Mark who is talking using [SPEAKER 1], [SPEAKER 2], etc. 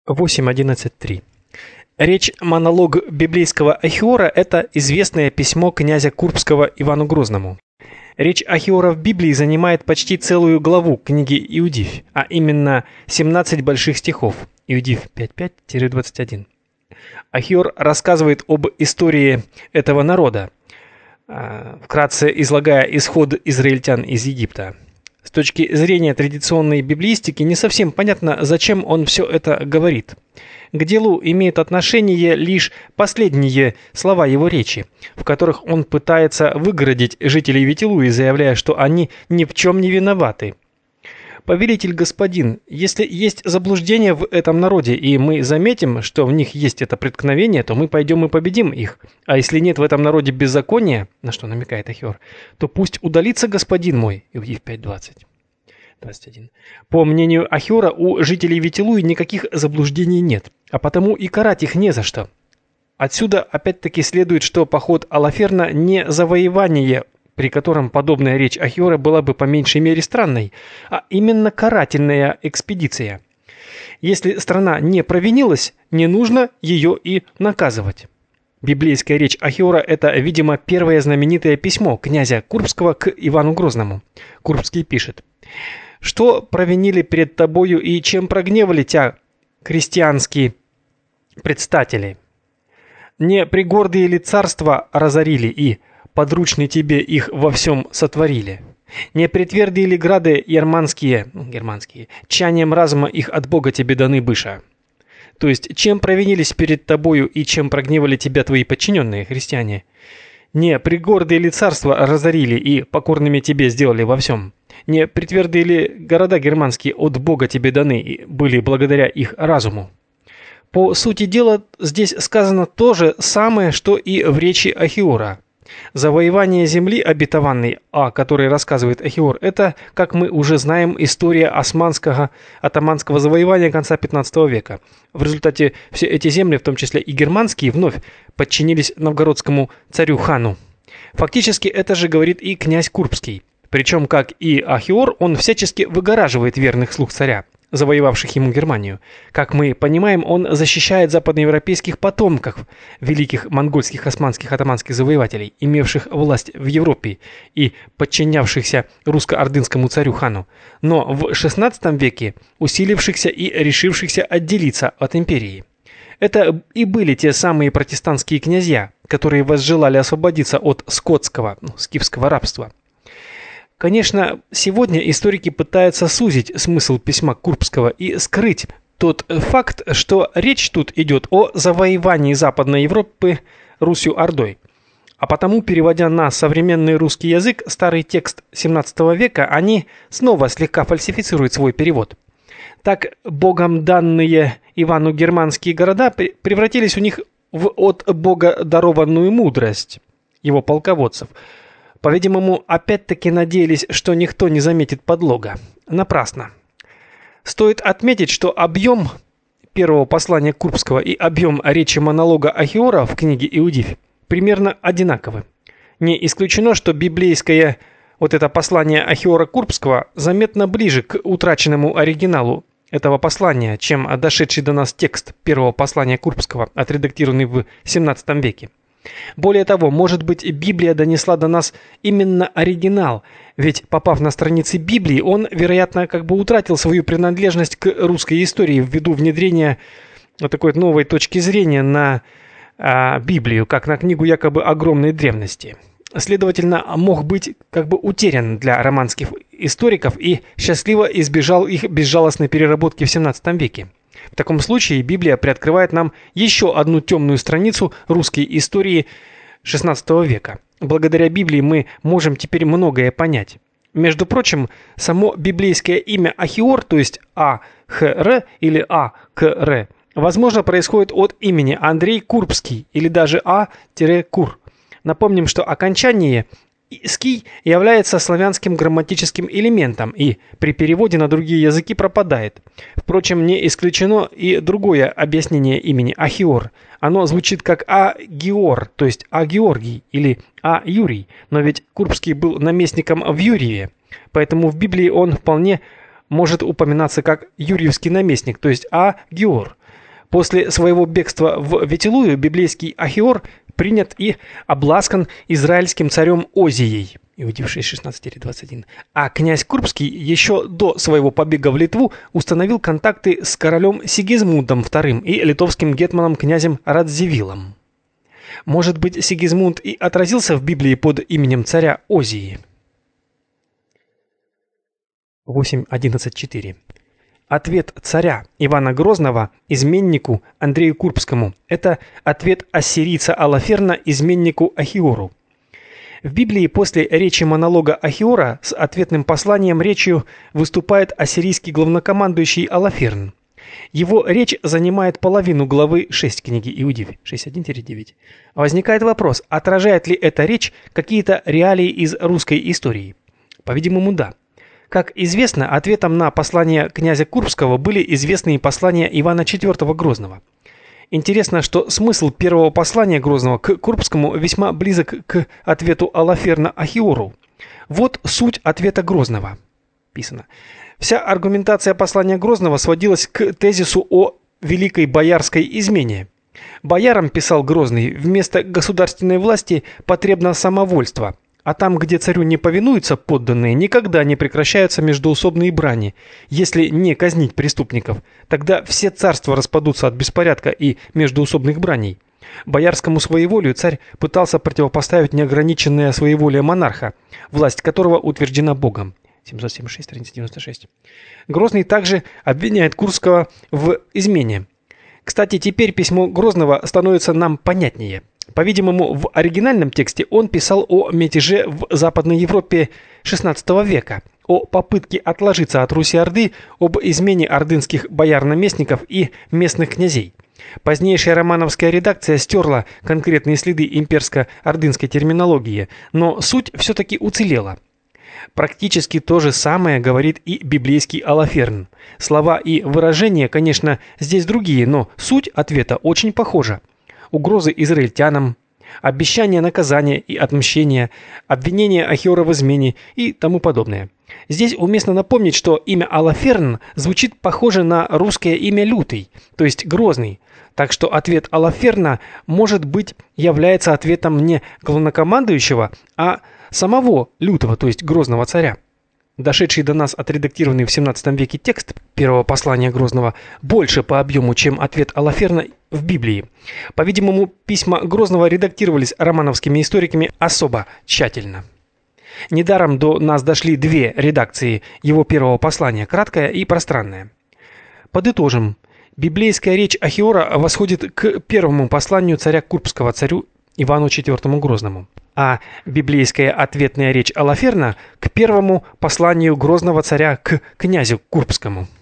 [SPEAKER 1] 8.11.3. Речь-монолог библейского Ахиора – это известное письмо князя Курбского Ивану Грозному. Речь Ахиора в Библии занимает почти целую главу книги Иудивь, а именно 17 больших стихов. Иудивь 5.5-21. Ахиор рассказывает об истории этого народа, вкратце излагая исход израильтян из Египта. С точки зрения традиционной библеистики не совсем понятно, зачем он все это говорит. К делу имеют отношение лишь последние слова его речи, в которых он пытается выгородить жителей Витилуи, заявляя, что они ни в чем не виноваты. «Повелитель господин, если есть заблуждение в этом народе, и мы заметим, что в них есть это преткновение, то мы пойдем и победим их. А если нет в этом народе беззакония, на что намекает Ахиор, то пусть удалится господин мой». Иудивь 5.20. 21. По мнению Ахиора, у жителей Витилуи никаких заблуждений нет, а потому и карать их не за что. Отсюда опять-таки следует, что поход Алаферна не завоевание, при котором подобная речь Ахиора была бы по меньшей мере странной, а именно карательная экспедиция. Если страна не провинилась, не нужно ее и наказывать. Библейская речь Ахиора – это, видимо, первое знаменитое письмо князя Курбского к Ивану Грозному. Курбский пишет: «Что провинили перед тобою и чем прогневали тебя крестьянские предстатели? Не пригордые ли царства разорили и подручны тебе их во всем сотворили? Не притвердые ли грады германские, чанием разума их от Бога тебе даны быша?» То есть, чем провинились перед тобою и чем прогневали тебя твои подчиненные, христиане? Не пригордые ли царства разорили и покорными тебе сделали во всем? Не притвердые ли города германские от Бога тебе даны и были благодаря их разуму? По сути дела, здесь сказано то же самое, что и в речи Ахиора. Завоевание земли обетованной, о которой рассказывает Ахиор, это, как мы уже знаем, история атаманского завоевания конца 15 века. В результате все эти земли, в том числе и германские, вновь подчинились новгородскому царю-хану. Фактически это же говорит и князь Курбский. Причем, как и Ахиор, он всячески выгораживает верных слуг царя, завоевавших ему Германию. Как мы понимаем, он защищает западноевропейских потомков великих монгольских, османских, атаманских завоевателей, имевших власть в Европе и подчинявшихся русско-ордынскому царю-хану, но в XVI веке усилившихся и решившихся отделиться от империи. Это и были те самые протестантские князья, которые возжелали освободиться от скифского рабства. Конечно, сегодня историки пытаются сузить смысл письма Курбского и скрыть тот факт, что речь тут идет о завоевании Западной Европы Русью-Ордой. А потому, переводя на современный русский язык старый текст XVII века, они снова слегка фальсифицируют свой перевод. Так, богом данные Ивану германские города превратились у них в от Бога дарованную мудрость его полководцев. По-видимому, опять-таки надеялись, что никто не заметит подлога. Напрасно. Стоит отметить, что объем первого послания Курбского и объем речи-монолога Ахиора в книге Иудивь примерно одинаковы. Не исключено, что библейское это послание Ахиора Курбского заметно ближе к утраченному оригиналу этого послания, чем дошедший до нас текст первого послания Курбского, отредактированный в XVII веке. Более того, может быть, Библия донесла до нас именно оригинал, ведь, попав на страницы Библии, он, вероятно, утратил свою принадлежность к русской истории ввиду внедрения такой новой точки зрения на Библию, как на книгу якобы огромной древности. Следовательно, мог быть утерян для романских историков и счастливо избежал их безжалостной переработки в XVII веке. В таком случае Библия приоткрывает нам еще одну темную страницу русской истории XVI века. Благодаря Библии мы можем теперь многое понять. Между прочим, само библейское имя Ахиор, то есть А-Х-Р или А-К-Р, возможно, происходит от имени Андрей Курбский или даже А-Кур. Напомним, что окончание «ский» является славянским грамматическим элементом и при переводе на другие языки пропадает. Впрочем, не исключено и другое объяснение имени Ахиор. Оно звучит как А-Геор, то есть А-Георгий или А-Юрий, но ведь Курбский был наместником в Юрьеве, поэтому в Библии он вполне может упоминаться как юрьевский наместник, то есть А-Геор. После своего бегства в Ветилую библейский Ахиор принят и обласкан израильским царем Озией, Иудеев 6:16-21. А князь Курбский еще до своего побега в Литву установил контакты с королем Сигизмундом II и литовским гетманом князем Радзивиллом. Может быть, Сигизмунд и отразился в Библии под именем царя Озии. 8.11.4. Ответ царя Ивана Грозного изменнику Андрею Курбскому – это ответ ассирийца Алаферна изменнику Ахиору. В Библии после речи монолога Ахиора с ответным посланием речью выступает ассирийский главнокомандующий Алаферн. Его речь занимает половину главы 6 книги Иудеев 6.1-9. Возникает вопрос, отражает ли эта речь какие-то реалии из русской истории? По-видимому, да. Как известно, ответом на послание князя Курбского были известные послания Ивана IV Грозного. Интересно, что смысл первого послания Грозного к Курбскому весьма близок к ответу Алаферна Ахиору. Вот суть ответа Грозного. Писано. Вся аргументация послания Грозного сводилась к тезису о великой боярской измене. Боярам, писал Грозный, вместо государственной власти потребно самовольство. А там, где царю не повинуются подданные, никогда не прекращаются междоусобные брани. Если не казнить преступников, тогда все царства распадутся от беспорядка и междоусобных браней. Боярскому своеволию царь пытался противопоставить неограниченное своеволие монарха, власть которого утверждена Богом. 776, страница 96. Грозный также обвиняет Курбского в измене. Кстати, теперь письмо Грозного становится нам понятнее. По-видимому, в оригинальном тексте он писал о мятеже в Западной Европе XVI века, о попытке отложиться от Руси-Орды, об измене ордынских бояр-наместников и местных князей. Позднейшая романовская редакция стерла конкретные следы имперско-ордынской терминологии, но суть все-таки уцелела. Практически то же самое говорит и библейский Алаферн. Слова и выражения, конечно, здесь другие, но суть ответа очень похожа. Угрозы израильтянам, обещание наказания и отмщения, обвинение Ахиора в измене и тому подобное. Здесь уместно напомнить, что имя Алаферн звучит похоже на русское имя Лютый, то есть Грозный. Так что ответ Алаферна, может быть, является ответом не главнокомандующего, а самого Лютого, то есть Грозного царя. Дошедший до нас отредактированный в 17 веке текст первого послания Грозного больше по объему, чем ответ Алаферна в Библии. По-видимому, письма Грозного редактировались романовскими историками особо тщательно. Недаром до нас дошли две редакции его первого послания, краткая и пространная. Подытожим. Библейская речь Ахиора восходит к первому посланию царя Курбского царю Ивану IV Грозному, а библейская ответная речь Алаферна к первому посланию Грозного царя к князю Курбскому.